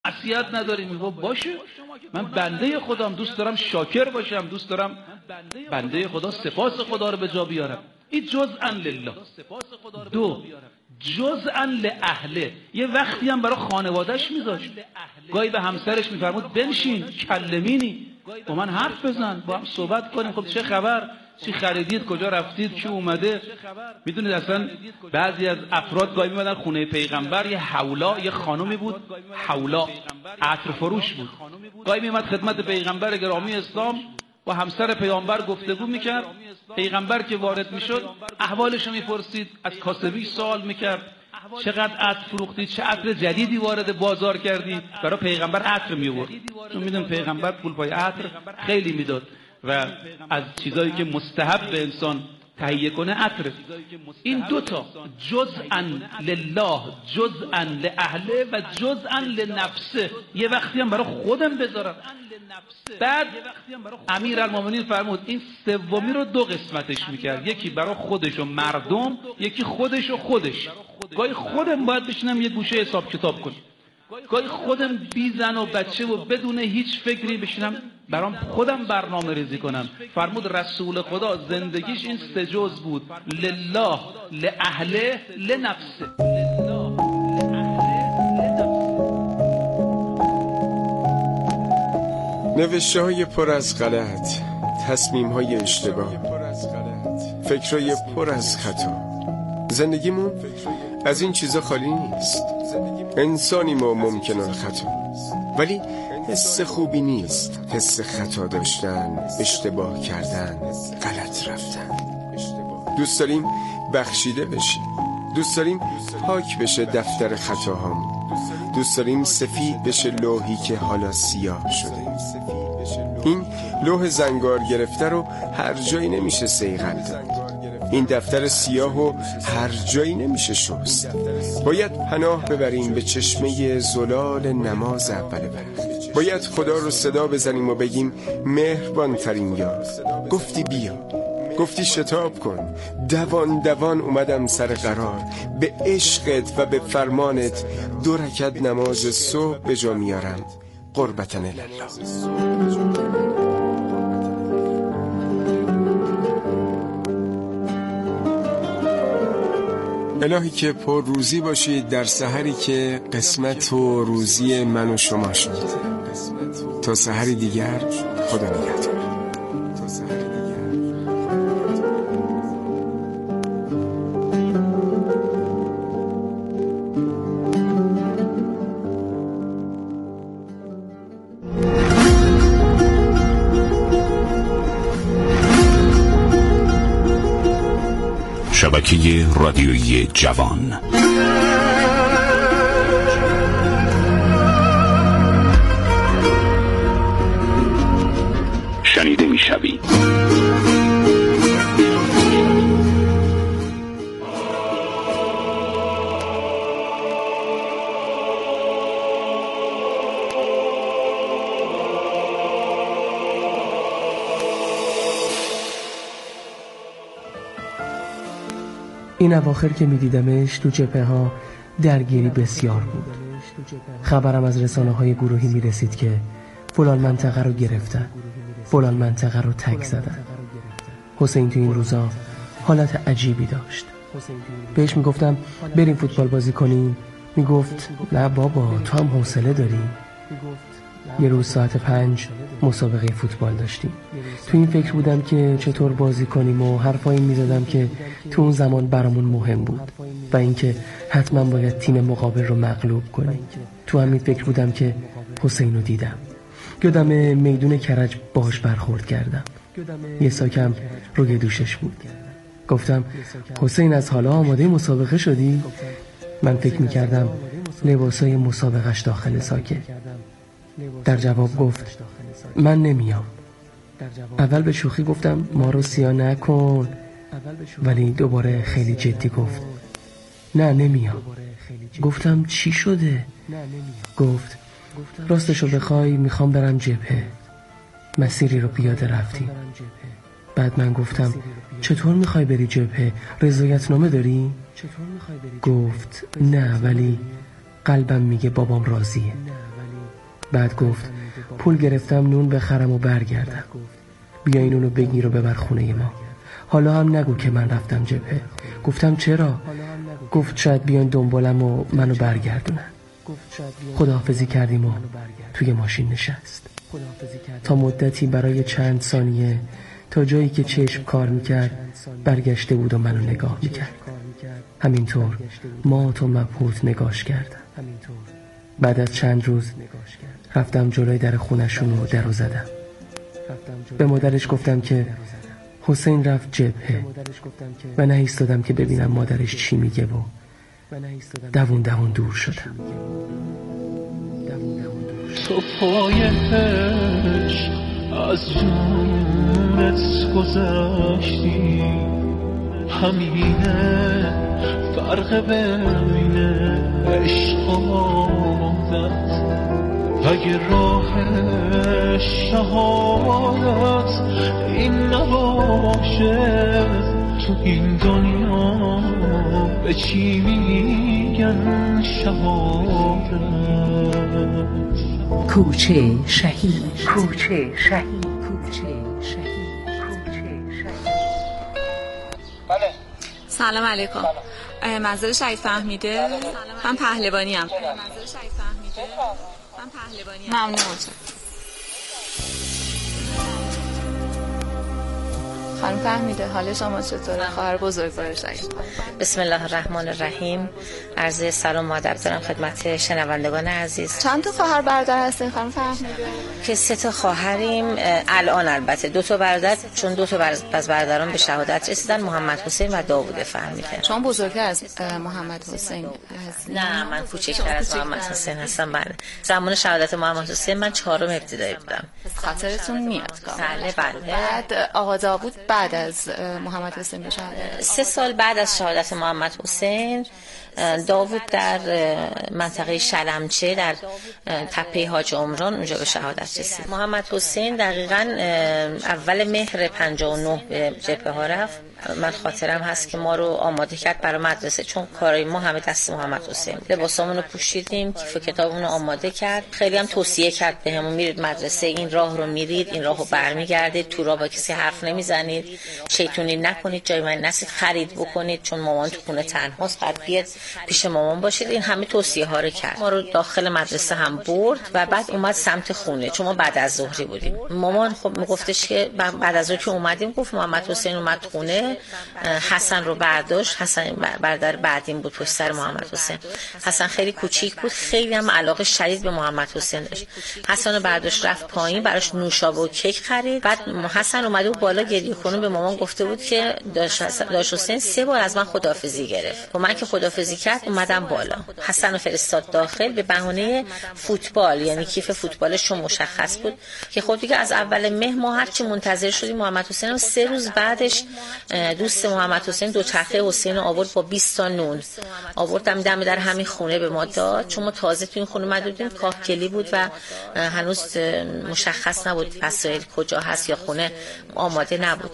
معصیت نداری. میگه باشه، من بنده خودم، دوست دارم شاکر باشم، دوست دارم بنده خدا سپاس خدا رو به جا بیارم. این جزءا لله. دو، جزءا لاهله. یه وقتی هم برای خانواده‌اش میذاشت، گاهی به همسرش میفرمود بنشین کلمینی، با من حرف بزن، با هم صحبت کنیم، خب چه خبر، چی خریدید، کجا رفتید، کی اومده. میدونید اصلا بعضی از افراد گاهی میمدن خونه پیغمبر، یه حولا، یه خانومی بود حولا، عطر فروش بود، گاهی میمد خدمت پیغمبر گرامی اسلام، با همسر پیامبر گفتگو میکرد. پیغمبر که وارد میشد احوالش رو میپرسید، از کاسبی سوال میکرد چقدر عطر فروختید، چه عطر جدیدی وارد بازار کردید. برای پیغمبر عطر میورد، چون میدون پیغمبر پول پای عطر خیلی میداد و از چیزایی که مستحب به انسان تهیه کنه عطر. این دوتا، جزءا لله، جزءا لاهله و جزءا لنفسه، یه وقتی هم برای خودم بذارم. بعد امیرالمومنین فرمود این سومی رو دو قسمتش میکرد، یکی برای خودش و مردم، یکی خودش و خودش. گاهی خودم باید بشینم یه گوشه حساب کتاب کنم، گاهی خودم بی زن و بچه و بدون هیچ فکری بشینم برام خودم برنامه ریزی کنم. فرمود رسول خدا زندگیش این سه جزء بود، لله، لاهله، لنفسه. نوشته‌های پر از غلط، تصمیم‌های اشتباه، فکرای پر از خطا. زندگیمون از این چیزا خالی نیست. انسانی ما ممکنه خطا، ولی حس خوبی نیست حس خطا داشتن، اشتباه کردن، غلط رفتن. دوست داریم بخشیده بشیم، دوست داریم پاک بشه دفتر خطاهامون، دوست داریم سفید بشه لوحی که حالا سیاه شده. این لوح زنگار گرفته رو هر جایی نمیشه صیقل داد، این دفتر سیاه رو هر جایی نمیشه شست. باید پناه ببریم به چشمه زلال نماز اول وقت، باید خدا رو صدا بزنیم و بگیم مهربان ترین یار، گفتی بیا، گفتی شتاب کن، دوان دوان اومدم سر قرار، به عشقت و به فرمانت 2 رکعت نماز صبح به جا میارم، قربتن الله. الهی که پر روزی باشید در سحری که قسمت و روزی من و شما شد. تا سحری دیگر، خدا نگهدار. شبکه رادیویی جوان. شنیده میشوید. این اواخر که میدیدمش تو جبهه ها درگیری بسیار بود. خبرم از رسانه‌های گروهی میرسید که فلان منطقه رو گرفتن، فلان منطقه رو تک زدن. حسین تو این روزا حالت عجیبی داشت. بهش میگفتم بریم فوتبال بازی کنیم، میگفت نه بابا تو هم حوصله داری. یه روز ساعت 5 مسابقه فوتبال داشتیم. تو این فکر بودم که چطور بازی کنیم و حرفایی میزدم که تو اون زمان برامون مهم بود و اینکه حتما باید تیم مقابل رو مغلوب کنیم. تو همین فکر بودم که حسین رو دیدم. یادم میدون کرج باهاش برخورد کردم. یه ساکم روی دوشش بود. گفتم حسین از حالا آماده مسابقه شدی؟ من فکر میکردم لباسای مسابقهش داخل ساکه. در جواب گفت من نمیام. اول به شوخی گفتم ما رو سیاه نکن، ولی دوباره خیلی جدی گفت نه نمیام. گفتم چی شده؟ گفت راستشو بخوای میخوام برم جبهه. مسیری رو پیاده رفتیم. بعد من گفتم چطور میخوای بری جبهه؟ رضایتنامه داری؟ گفت نه ولی قلبم میگه بابام راضیه. بعد گفت پول گرفتم نون بخرم و برگردم. بیا این نونو بگیر و ببر خونه ما. حالا هم نگو که من رفتم جبهه. گفتم چرا؟ گفت شاید بیان دنبالم و منو برگردونن. خداحافظی کردیم و توی ماشین نشست. تا مدتی برای چند ثانیه تا جایی که چشم کار میکرد برگشته بود و منو نگاه میکرد. همینطور مات و مبهوت نگاش کردم. بعد از چند روز رفتم جلوی در خونشون و درو زدم. به مادرش گفتم که حسین رفت جبهه و نایستادم که ببینم مادرش چی میگه و دوون دور شدم. تو پای عشق از جونت گذشتی، همینه فرق بین عشق و عادت. اگه راه شهادت این نباشه، تو این دنیا به چی میگن شهادت؟ کوچه شهید، کوچه شهید، کوچه شهید، کوچه شهید. بله. سلام علیکم. منزل شهید فهمیده؟ من پهلوانی ام. منزل شهید فهمیده؟ من پهلوانی ام. ممنون. خانم فهمیده حال شما چطوره؟ خواهر بزرگوار شهید. بسم الله الرحمن الرحیم. عرض سلام و ادب دارم خدمت شنوندگان عزیز. چند تا خواهر برادر هستین خانم فهمیده؟ که 3 تا خواهریم الان، البته 2 تا برادر، چون 2 تا از برادران به شهادت رسیدن، محمد حسین و داوود فهمیده. شما بزرگتر از محمد حسین هستین؟ نه، من کوچکتر از محمد حسین هستم. بله، زمان شهادت محمد حسین من 4م ابتدایی بودم. خاطرتون میاد؟ بله. بعد آقا داوود بعد از محمد حسین به شهادت 3 سال بعد از شهادت محمد حسین، داوود در منطقه شلمچه در تپه حاج عمران اونجا به شهادت رسید. محمد حسین دقیقاً اول مهر 59 به جبهه ها رفت. من خاطرم هست که ما رو آماده کرد برای مدرسه، چون کارای ما همه دست محمد حسین. لباسامون رو پوشیدیم، کیف کتابمون رو آماده کرد. خیلی هم توصیه کرد بهمون میرید مدرسه، این راه رو میرید، این راهو برمیگردید، تو راه با کسی حرف نمیزنید، شیطونی نکنید، جای من نسید خرید بکنید، چون مامان تو خونه تنهاست، بعد بیاد پیش مامان باشید. این همه توصیه ها رو کرد. ما رو داخل مدرسه هم برد و بعد اومد سمت خونه، چون ما بعد از ظهری بودیم. مامان خب میگفتش که بعد از ظهر که اومدیم، گفت محمد حسین اومد خونه، حسن رو برداشت. حسن برادر بعدیم بود پشت سر محمد حسین. حسن خیلی کوچیک بود، خیلی هم علاقه شدید به محمد حسین داشت. حسن رو برداشت رفت پایین، براش نوشابه و کیک خرید. بعد حسن اومده بود بالا گریه کنه، به مامان گفته بود که داش حسین 3 بار از من خداحافظی گرفت. و من که خداحافظی کرد اومدم بالا. حسن رو فرستاد داخل به بهانه فوتبال، یعنی کیف فوتبالش مشخص بود که خب دیگه از اول مهر ما هرچی منتظر شدیم محمد حسین. 3 روز بعدش دوست محمد حسین دوچرخه حسین رو آورد با 20 تا نون، آوردم دم در همین خونه به ما داد، چون ما تازه تو این خونه اومده بودیم، کاهگلی بود و هنوز مشخص نبود وسایل کجا هست یا خونه آماده نبود.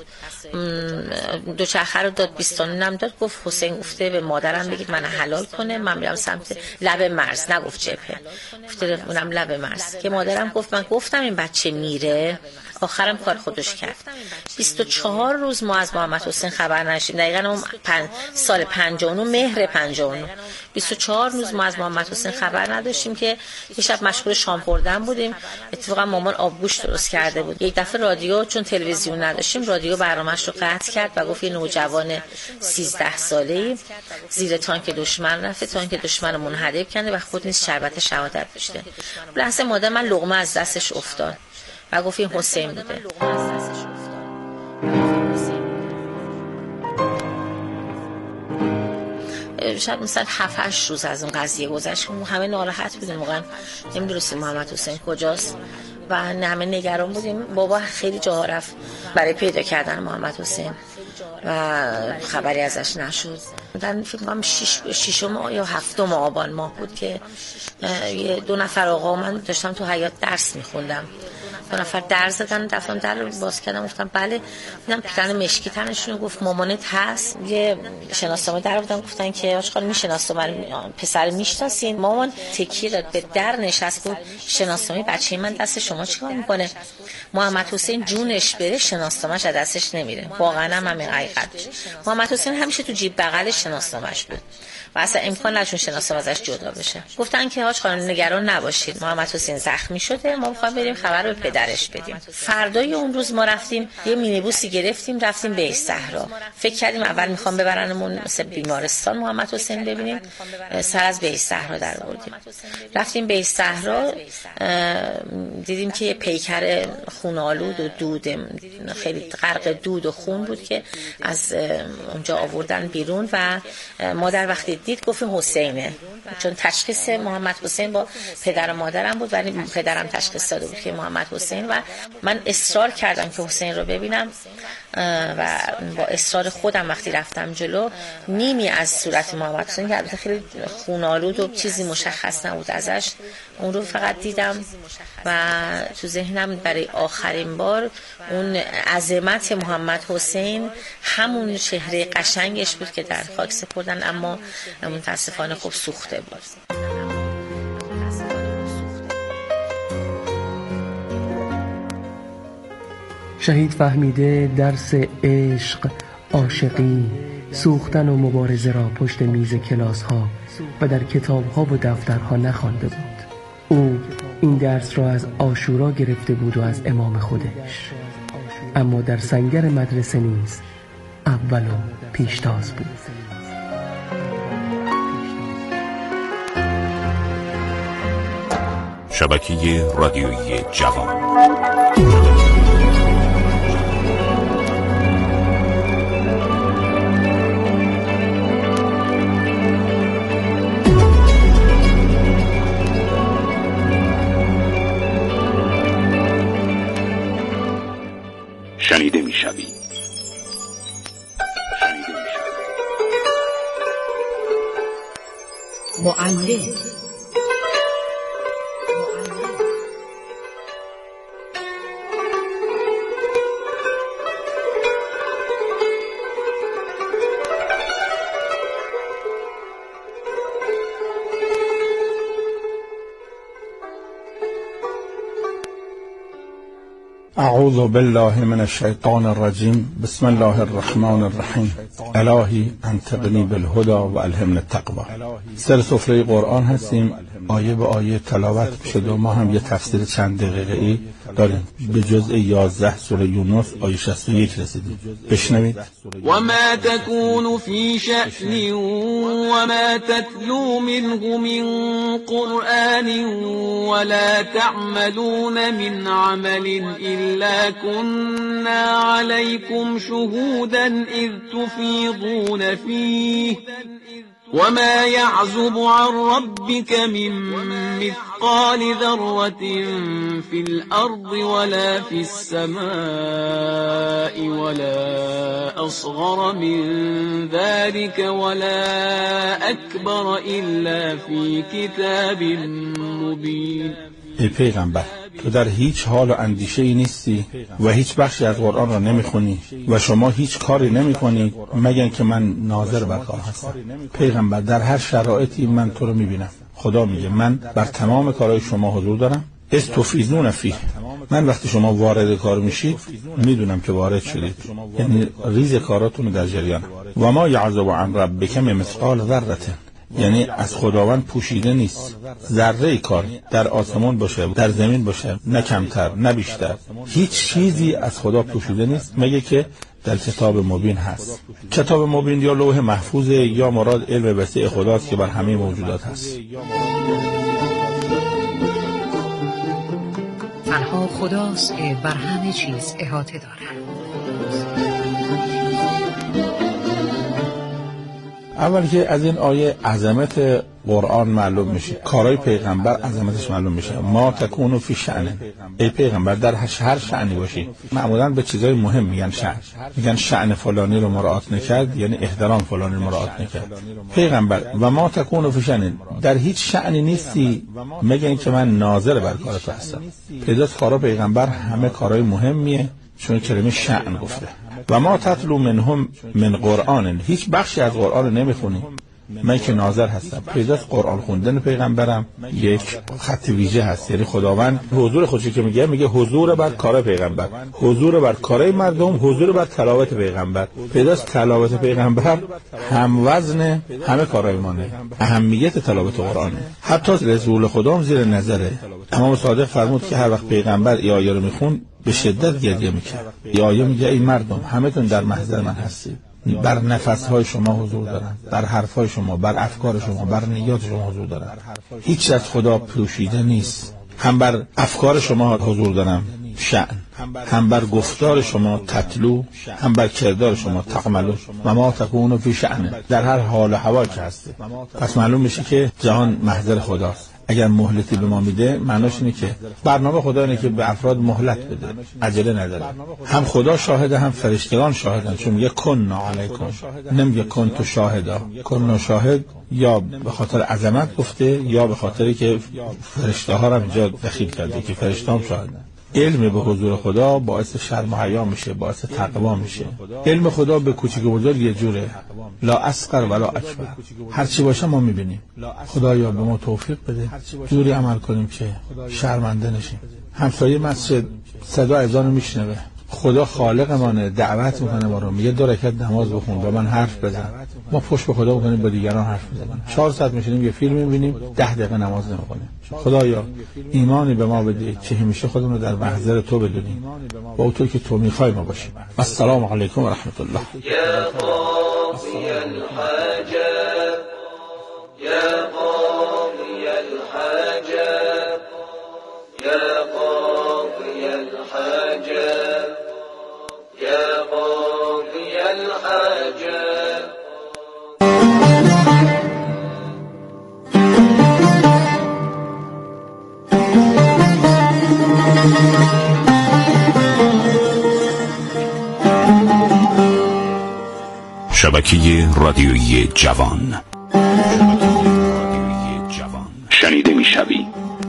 دوچرخه رو داد، 20 تا نونم داد. گفت حسین گفته به مادرم بگید من حلال کنه، من میرم سمت لب مرز، نگفت جبهه، گفته اونم لب مرز. که مادرم گفت من گفتم این بچه میره، آخرم کار خودش کرد. 24 روز ما از محمد حسین خبر نداشتیم. دقیقاً اون سال 59 مهر 59 24 روز ما از محمد حسین خبر نداشتیم که یه شب مشغول شام خوردن بودیم. اتفاقا مامان آبگوشت درست کرده بود. یک دفعه رادیو، چون تلویزیون نداشتیم، رادیو برنامه‌اش رو قطع کرد و گفت یه نوجوان 13 ساله‌ای زیر تانک دشمن رفته، تانک دشمن رو منهدم کرده و خود نیز شربت شهادت داشته. لحظه مادر من لقمه از دستش افتاد و گفت این حسین بوده. شاید مثلا 7-8 روز از اون قضیه گذشت، همه ناراحت بودیم، واقعا نمیدونستیم محمد حسین کجاست و همه نگران بودیم. بابا خیلی جاها رفت برای پیدا کردن محمد حسین و خبری ازش نشد. من فکر کنم 6 یا 7 آبان ماه بود که 2 نفر آقا، من داشتم تو حیاط درس میخوندم، دو نفر در زدن، دفترم در رو باز کردم، گفتم بله. دیدم پیرن مشکی تنشون، گفت مامانت هست؟ یه شناسنامه در آوردن، گفتن که آقا خانم شناسنامه پسر میشناسین؟ مامان تکیه داد به در نشست، گفت شناسنامه بچه من دست شما چیکار میکنه؟ محمد حسین جونش بره شناسنامه‌اش از دستش نمیره. واقعا هم همین حقیقتش. محمد حسین همیشه تو جیب بغلش شناسنامه‌اش بود و اصلا امکان نداشت شناسنامه ازش جدا بشه. گفتن که حاج خانم نگران نباشید، محمد حسین زخمی شده، ما می‌خوایم بریم خبر رو به پدرش بدیم. فردای اون روز ما رفتیم یه مینیبوسی گرفتیم، رفتیم به صحرا. فکر کردیم اول می‌خوام ببرنمون مثل بیمارستان محمد حسین ببینیم، سر از به صحرا در آوردیم. رفتیم به صحرا، دیدیم که یه پیکر خونالود و دود خیلی غرق دود و خون بود که از اونجا آوردن بیرون و مادر وقتی دید گفتیم حسینه، چون تشخیص محمد حسین با پدر و مادرم بود ولی پدرم تشخیص داده بود که محمد حسین. و من اصرار کردم که حسین رو ببینم و با اصرار خودم وقتی رفتم جلو نیمی از صورت محمد حسین که البته خیلی خونالود و چیزی مشخص نبود ازش، اون رو فقط دیدم و تو ذهنم برای آخرین بار اون عظمت محمد حسین، همون چهره قشنگش بود که در خاک سپردن، اما متاسفانه خب سوخته بود. شهید فهمیده درس عشق، عاشقی، سوختن و مبارزه را پشت میز کلاس ها و در کتاب ها و دفترها نخوانده بود. او این درس را از عاشورا گرفته بود و از امام خودش، اما در سنگر مدرسه نیز اول و پیشتاز بود. شبکه رادیویی جوان. شنیده میشوی. معلم. اعوذ بالله من الشیطان الرجیم. بسم الله الرحمن الرحیم. الهی انطقنی بالهدى و الهمنی التقوی. سر سفره قرآن هستیم، آیه به آیه تلاوت شده و ما هم یه تفسیر چند دقیقه‌ای داریم. به جزء 11 سوره یونس آیه 61 رسیدیم. بشنوید. و ما تكون فی شأن و ما تتلو منه من قرآن ولا تعملون من عمل إلا كنا عليكم شهودا إذ تفيضون فيه وما يعزب عن ربك من مثقال ذرة في الأرض ولا في السماء ولا أصغر من ذلك ولا أكبر إلا في كتاب مبين. ای پیغمبر، تو در هیچ حال و اندیشه ای نیستی و هیچ بخشی از قرآن را نمیخونی و شما هیچ کاری نمیکنی مگر که من ناظر بر کار هستم. پیغمبر، در هر شرایطی من تو رو میبینم. خدا میگه من بر تمام کارهای شما حضور دارم. استفیضون فیه، من وقتی شما وارد کار میشید میدونم که وارد شدید، یعنی ریز کاراتون در جریان. و ما یعزب عن ربک مثقال ذره، یعنی از خداوند پوشیده نیست ذره کار، در آسمان باشه در زمین باشه، نه کمتر نه بیشتر، هیچ چیزی از خدا پوشیده نیست مگه که در کتاب مبین هست. کتاب مبین یا لوح محفوظ یا مراد علم وسیع خداست که بر همه موجودات هست. تنها خداست که بر همه چیز احاطه دارد. اول که از این آیه عظمت قرآن معلوم میشه، کارهای پیغمبر عظمتش معلوم میشه. ما تکونو فی شأن، ای پیغمبر در هر شأنی باشی. معمولا به چیزای مهم میگن شأن، میگن شأن فلانی رو مراعات نکرد یعنی احترام فلانی رو مراعات نکرد. پیغمبر و ما تکونو فی شأن، در هیچ شأنی نیستی مگر اینکه من ناظر بر کار تو هستم. پیداست کارا پیغمبر همه کارهای مهمیه، چون کلمه شأن گفته. و ما تتلو منهم من قرآن، هیچ بخشی از قرآن نمیخونی من که ناظر هستم. پیداست قرآن خوندن پیغمبرم یک خط ویژه هست، یعنی خداوند حضور خودشی که میگه حضور بر کار پیغمبر، حضور بر کارهای مردم، حضور بر تلاوت پیغمبر. پیداست تلاوت پیغمبر هم وزن همه کارهای مانه، اهمیت تلاوت قرآنه. حتی رسول خدا زیر نظره. امام صادق فرمود که هر وقت پیغمبر این آیه رو میخون به شدت گریه میکرد. این آیه میگه ای مردم همتون در محضر من هستید، بر نفسهای شما حضور دارن، بر حرفهای شما، بر افکار شما، بر نیات شما حضور دارن. هیچ از خدا پوشیده نیست. هم بر افکار شما حضور دارن شأن، هم بر گفتار شما تتلو، هم بر کردار شما تقملو. و ما تکونو فی شأن، در هر حال و هوا که هستی. پس معلوم میشه که جهان محضر خداست. اگر مهلتی به ما میده معناش اینه که برنامه خدا اینه که به افراد مهلت بده، عجله نداره. هم خدا شاهده هم فرشتگان شاهدن، چون میگه کن علیکم، نمیگه کن تو شاهدا. کن شاهد یا به خاطر عظمت گفته یا به خاطری که فرشته ها رو اینجا دخیل کرده که فرشته هم شاهدن. علم به حضور خدا باعث شرم و حیا میشه، باعث تقوا میشه. علم خدا به کوچیک و بزرگ یه جوره، لا اصغر ولا اکبر. هر چی باشه ما میبینیم. خدایا به ما توفیق بده جوری عمل کنیم که شرمنده نشیم. همسایه مسجد صدا اذان میشنوه، خدا خالق مانه، دعوت میکنه ما رو، میگه 2 رکعت نماز بخون با من حرف بزن. ما پشت به خدا میکنیم با دیگران حرف بزنیم. 4 ساعت میشینیم یه فیلم میبینیم، 10 دقیقه نماز نمیخونیم. خدایا ایمانی به ما بده که همیشه خودمون رو در محضر تو بدونیم و اونطور که تو میخوای ما باشیم. السلام علیکم و رحمت الله. یا قاضی الحاجات، یا قاضی الحاجات، یا قاضی الحاجات، یا قاضی الحاجات. شبکه رادیویی جوان، شنیده میشوی.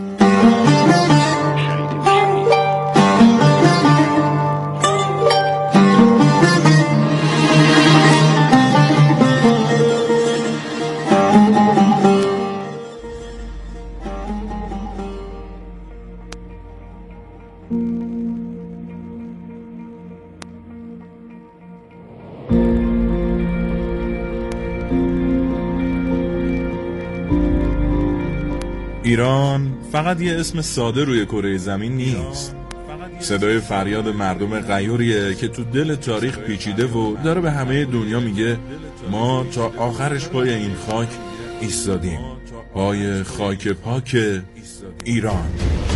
ایران فقط یه اسم ساده روی کره زمین نیست، صدای فریاد مردم غیوریه که تو دل تاریخ پیچیده و داره به همه دنیا میگه ما تا آخرش پای این خاک ایستادیم، پای خاک پاک ایران.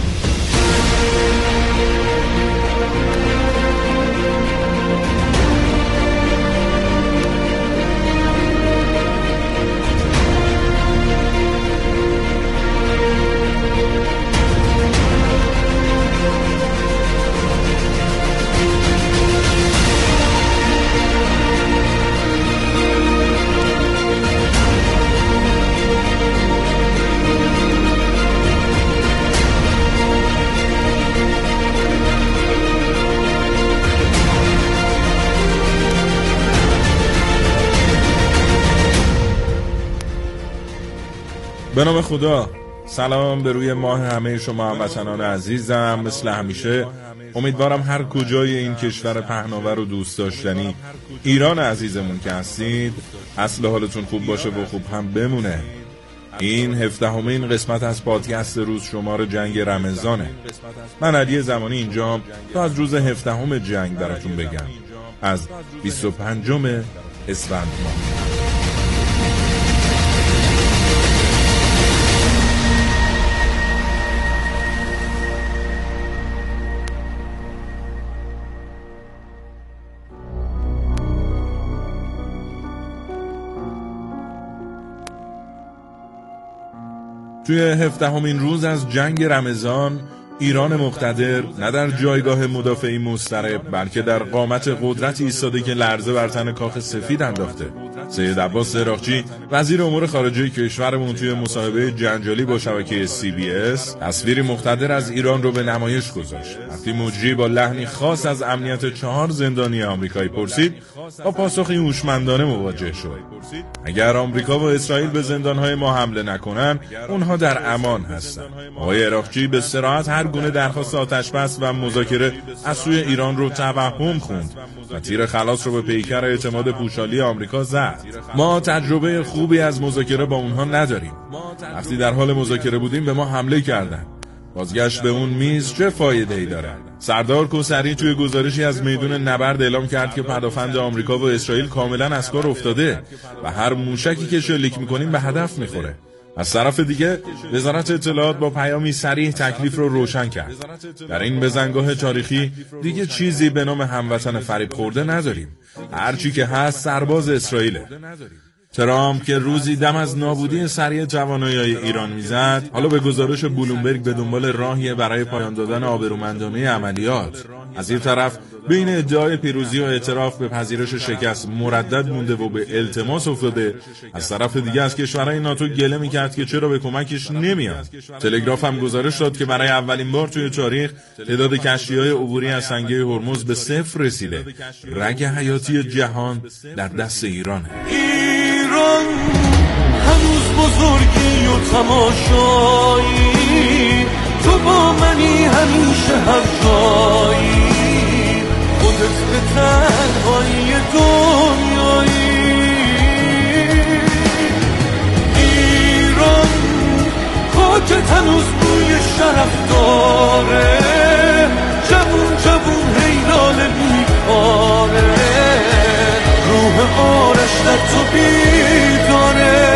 به نام خدا، سلام به روی ماه همه شما هموطنان عزیزم. مثل همیشه امیدوارم هر کجای این کشور پهناور و دوست داشتنی ایران عزیزمون که هستید اصل حالتون خوب باشه و خوب هم بمونه. این 17مین قسمت از پادکست روز شمار جنگ رمضانه. من علی زمانی اینجام تا از روز 17 جنگ براتون بگم، از 25 اسفند ماه. توی 17مین روز از جنگ رمضان ایران مقتدر نه در جایگاه مدافعی مضطرب بلکه در قامت قدرت ایستاده که لرزه بر تن کاخ سفید انداخته. سید عباس عراقچی وزیر امور خارجه کشورمون توی مصاحبه جنجالی با شبکه CBS تصویری مقتدر از ایران رو به نمایش گذاشت. وقتی مجری با لحنی خاص از امنیت 4 زندانی آمریکایی پرسید، با پاسخی هوشمندانه مواجه شد: اگر آمریکا و اسرائیل به زندانهای ما حمله نکنن، اونها در امان هستن. آقای عراقچی به صراحت هر گونه درخواست آتشبس و مذاکره از سوی ایران رو توهم خوند و تیر خلاص رو به پیکر اعتماد پوشالی آمریکا زد. ما تجربه خوبی از مذاکره با اونها نداریم. وقتی در حال مذاکره بودیم به ما حمله کردن. بازگشت به اون میز چه فایده‌ای داره؟ سردار کوثری توی گزارشی از میدون نبرد اعلام کرد که پدافند آمریکا و اسرائیل کاملا از کار افتاده و هر موشکی که شلیک می‌کنیم به هدف می‌خوره. از طرف دیگه وزارت اطلاعات با پیامی صریح تکلیف رو روشن کرد. در این بزنگاه تاریخی دیگه چیزی به نام هموطن فریب خورده نداریم. هر چی که هست سرباز اسرائیله. ترامپ که روزی دم از نابودی سریع توانایی‌های ایران میزد، حالا به گزارش بلومبرگ به دنبال راهی برای پایان دادن آبرومندانه عملیات. از این طرف بین ادعای پیروزی و اعتراف به پذیرش شکست مردد مونده و به التماس افتاده، از طرف دیگه از کشورهای ناتو گله میکرد که چرا به کمکش نمیاد. تلگراف هم گزارش داد که برای اولین بار توی تاریخ تعداد کشتی‌های عبوری از سنگه هرمز به 0 رسیده. رگ حیاتی جهان در دست ایرانه. ایران هنوز بزرگی و تماشایی، تو با منی همیشه هر جایی، خودت به تنهایی دنیایی. ایران خاکت هنوز بوی شرف داره، جوون جوون حیران بیکاره، روح آرش در تو بیداره.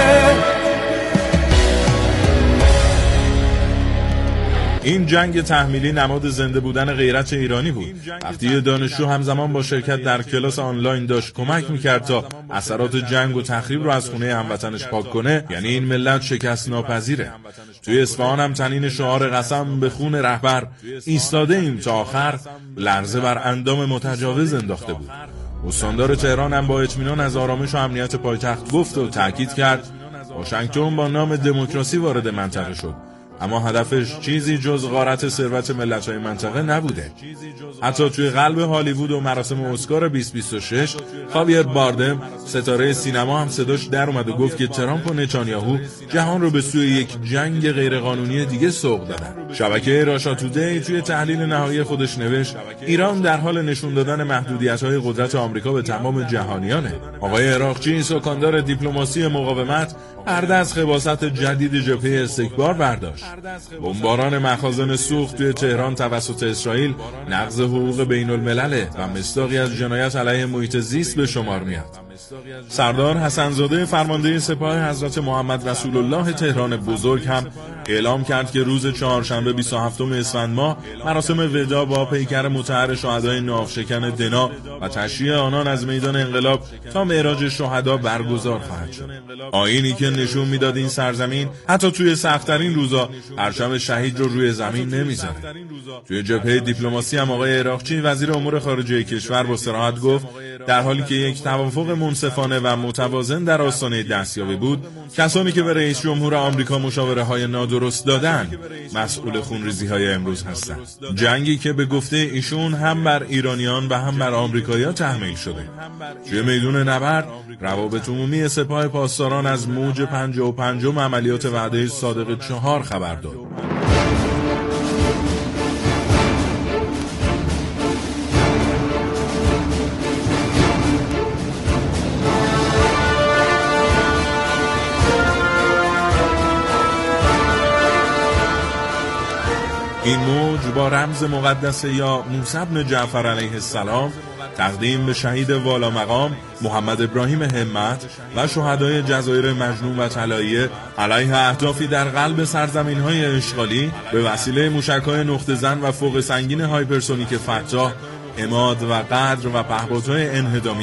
این جنگ تحمیلی نماد زنده بودن غیرت ایرانی بود. وقتی یه دانشجو همزمان با شرکت در کلاس آنلاین داشت کمک میکرد تا اثرات جنگ و تخریب رو از خونه هموطنش پاک کنه، یعنی این ملت شکست ناپذیره. توی اصفهان هم تنین شعار قسم به خون رهبر ایستاده ایم تا آخر لرزه بر اندام متجاوز انداخته بود. استاندار تهران هم با اطمینان از آرامش و امنیت پایتخت گفت و تاکید کرد واشنگتن با نام دموکراسی وارد منطقه شد، اما هدفش چیزی جز غارت ثروت ملت‌های منطقه نبوده. حتی توی قلب هالیوود و مراسم اسکار 2026 خاویر باردم ستاره سینما هم صداش در اومد و گفت که ترامپ و نتانیاهو جهان رو به سوی یک جنگ غیرقانونی دیگه سوق دادن. شبکه راشا تودی توی تحلیل نهایی خودش نوشت ایران در حال نشون دادن محدودیت‌های قدرت آمریکا به تمام جهانیانه. آقای عراقچی سکاندار دیپلماسی مقاومت پرده از خباثت جدید جبهه استکبار برداشت. بمباران مخازن سوخت توی تهران توسط اسرائیل نقض حقوق بین الملله و مصداقی از جنایت علیه محیط زیست به شمار میاد. سردار حسن‌زاده فرمانده سپاه حضرت محمد رسول الله تهران بزرگ هم اعلام کرد که روز چهارشنبه 27 اسفند ماه مراسم وداع با پیکر مطهر شهدای ناوشکن دنا و تشییع آنان از میدان انقلاب تا معراج شهدا برگزار خواهد شد. آیینی که نشون میداد این سرزمین حتی توی سخت‌ترین روزا پرچم شهید رو روی زمین نمیذاره. توی جبهه دیپلماسی هم آقای عراقچی وزیر امور خارجه کشور با صراحت گفت در حالی که یک توافق منصفانه و متوازن در آستانه دستیابی بود، کسانی که به رئیس جمهور آمریکا مشاوره‌های نادرست دادن مسئول خونریزی‌های امروز هستند. جنگی که به گفته ایشون هم بر ایرانیان و هم بر آمریکایی‌ها تحمیل شده. توی میدون نبرد روابط عمومی سپاه پاسداران از موج 55 عملیات وعده صادق 4 خبر داد. این موج با رمز مقدس یا موسی بن جعفر علیه السلام تقدیم به شهید والا مقام محمد ابراهیم همت و شهدای جزایر مجنون و طلاییه علیه اهدافی در قلب سرزمین‌های اشغالی به وسیله موشک‌های نقطه زن و فوق سنگین هایپرسونیک فتاح، عماد و قدر و پهپادهای انهدامی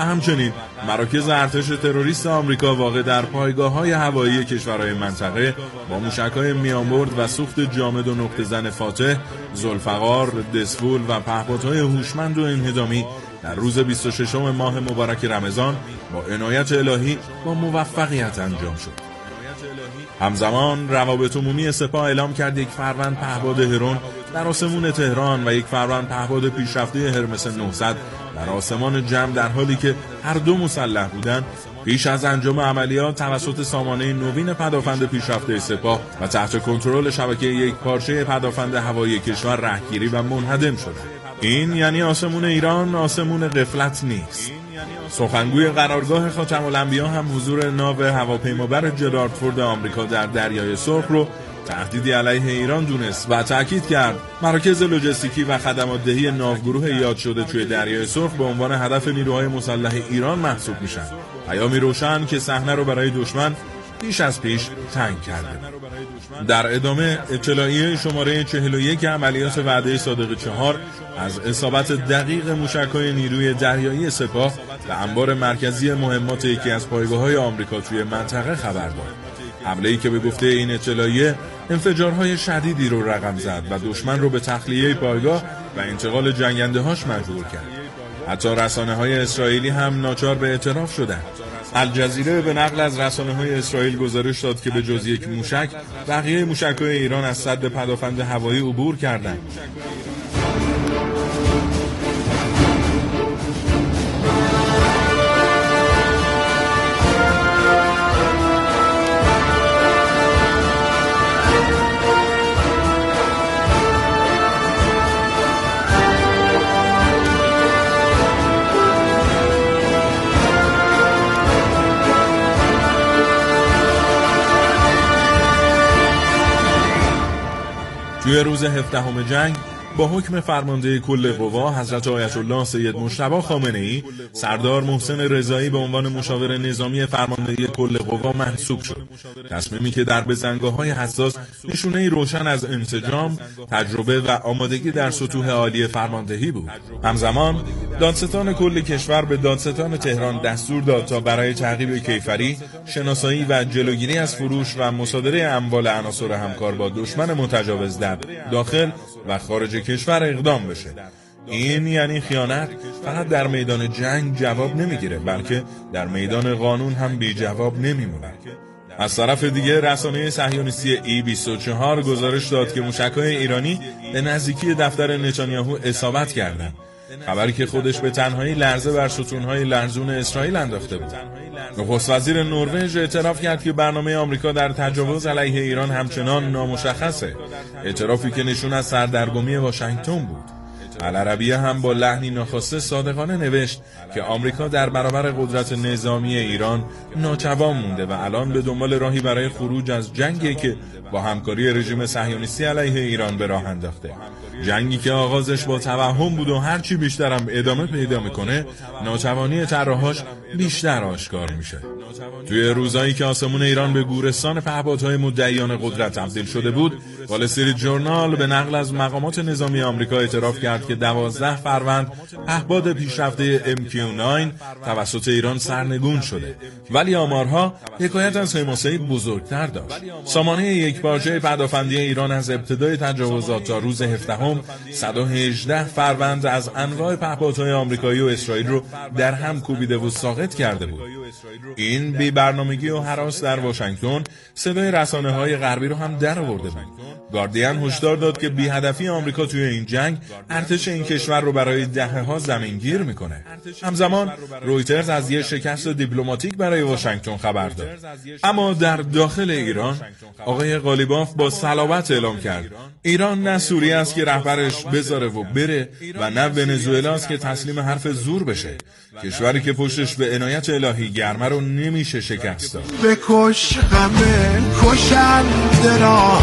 و همچنین مراکز ارتش تروریست آمریکا واقع در پایگاه‌های هوایی کشورهای منطقه با موشک‌های میانبرد و سوخت جامد و نقطه زن فاتح، ذوالفقار، دسفول و پهپادهای هوشمند و انهدامی در روز 26 ماه مبارک رمضان با عنایت الهی با موفقیت انجام شد. همزمان روابط عمومی سپاه اعلام کرد یک فروند پهپاد هرون در آسمون تهران و یک فروند پهپاد پیشرفته هرمس 900 در آسمان جمع در حالی که هر دو مسلح بودند پیش از انجام عملیات توسط سامانه نوین پدافند پیشرفته سپاه و تحت کنترل شبکه یک پارچه پدافند هوایی کشور رهگیری و منهدم شد. این یعنی آسمون ایران آسمون غفلت نیست. سخنگوی قرارگاه خاتم الانبیا هم حضور ناو هواپیمابر جرارد فورد آمریکا در دریای سرخ رو تهدیدی علیه ایران دونست و تاکید کرد مراکز لوجستیکی و خدمات دهی ناوگروه یاد شده توی دریای سرخ به عنوان هدف نیروهای مسلح ایران محسوب میشن. پیامی روشن که صحنه رو برای دشمن پیش از پیش تنگ کرده. در ادامه اطلاعیه شماره 41 عملیات وعده صادق 4 از اصابت دقیق موشک‌های نیروی دریایی سپاه به انبار مرکزی مهمات یکی از پایگاه‌های آمریکا توی منطقه خبر داد. حمله‌ای که به گفته این اطلاعیه انفجارهای شدیدی رو رقم زد و دشمن رو به تخلیه پایگاه و انتقال جنگنده‌هاش مجبور کرد. حتی رسانه‌های اسرائیلی هم ناچار به اعتراف شدند. الجزیره به نقل از رسانه‌های اسرائیل گزارش داد که به جز یک موشک بقیه موشک‌های ایران از سد پدافند هوایی عبور کردند. توی روز 17 جنگ با حکم فرمانده کل قوا حضرت آیت الله سید مجتبی خامنه‌ای سردار محسن رضایی به عنوان مشاور نظامی فرمانده کل قوا منصوب شد. تصمیمی که در بزنگاه‌های حساس نشونه‌ای روشن از انسجام، تجربه و آمادگی در سطوح عالی فرماندهی بود. همزمان دادستان کل کشور به دادستان تهران دستور داد تا برای تعقیب کیفری، شناسایی و جلوگیری از فروش و مصادره اموال عناصر همکار با دشمن متجاوز در داخل و خارج کشور اقدام بشه. این یعنی خیانت فقط در میدان جنگ جواب نمیگیره، بلکه در میدان قانون هم بی جواب نمیمونه. از طرف دیگه رسانه صهیونیستی E24 گزارش داد که موشک‌های ایرانی به نزدیکی دفتر نتانیاهو اصابت کردند. خبری که خودش به تنهایی لرزه بر ستونهای لرزون اسرائیل انداخته بود. نخست وزیر نروژ اعتراف کرد که برنامه آمریکا در تجاوز علیه ایران همچنان نامشخصه، اعترافی که نشون از سردرگمی واشنگتن بود. العربیه هم با لحنی ناخواسته صادقانه نوشت که آمریکا در برابر قدرت نظامی ایران ناتوان مونده و الان به دنبال راهی برای خروج از جنگی که با همکاری رژیم صهیونیستی علیه ایران به راه انداخته. جنگی که آغازش با توهم بود و هرچی بیشتر هم ادامه پیدا میکنه، ناتوانی طرحهاش بیشتر آشکار میشه. توی روزایی که آسمون ایران به گورستان پهپادهای مدعیان قدرت تبدیل شده بود، وال استریت ژورنال به نقل از مقامات نظامی آمریکا اعتراف کرد که 12 فروند پهپاد پیشرفته MQ-9 توسط ایران سرنگون شده. ولی آمارها حکایت از حماسه‌ای بزرگتر داشت. سامانه یکپارچه پدافندی ایران از ابتدای تجاوزات تا روز 17 118 فروند از انواع پهپادهای آمریکایی و اسرائیل رو در هم کوبیده و ساقط کرده بود. این بی برنامگی و هراس در واشنگتن صدای رسانه‌های غربی رو هم در آورده بود. گاردین هشدار داد که بی هدفی آمریکا توی این جنگ ارتش این کشور رو برای دهه‌ها زمینگیر میکنه. همزمان رویترز از یک شکست دیپلماتیک برای واشنگتن خبر داد. اما در داخل ایران آقای قالیباف با صلابت اعلام کرد ایران نه سوریه است که رهبرش بذاره و بره و نه ونزوئلا است که تسلیم حرف زور بشه. کشوری که پشتش به عنایت الهی گرمه رو نمیشه شکست داد. بکش غمه کشنده را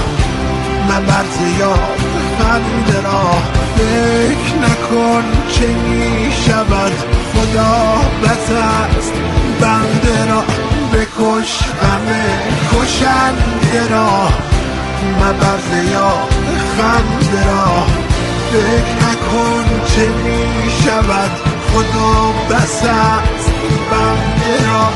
مبرد یاد خنده را فکر نکن چه می شود خدا بس است بنده را بکش غمه کشنده را مبرد یاد خنده را فکر نکن چه می شود خدا بس است بنده را.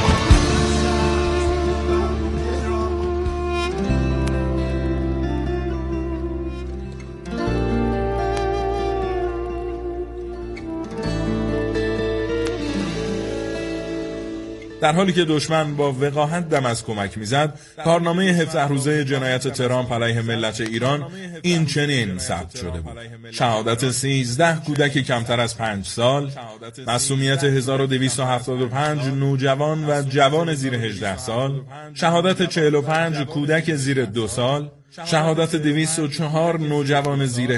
در حالی که دشمن با وقاحت دم از کمک میزد، کارنامه 17 روزه جنایت ترامپ علیه ملت ایران این چنین ثبت شده بود: شهادت 13 کودک کمتر از 5 سال، معصومیت 1275 نوجوان و جوان زیر 18 سال، شهادت 45 کودک زیر 2 سال، شهادت 204 نوجوان زیر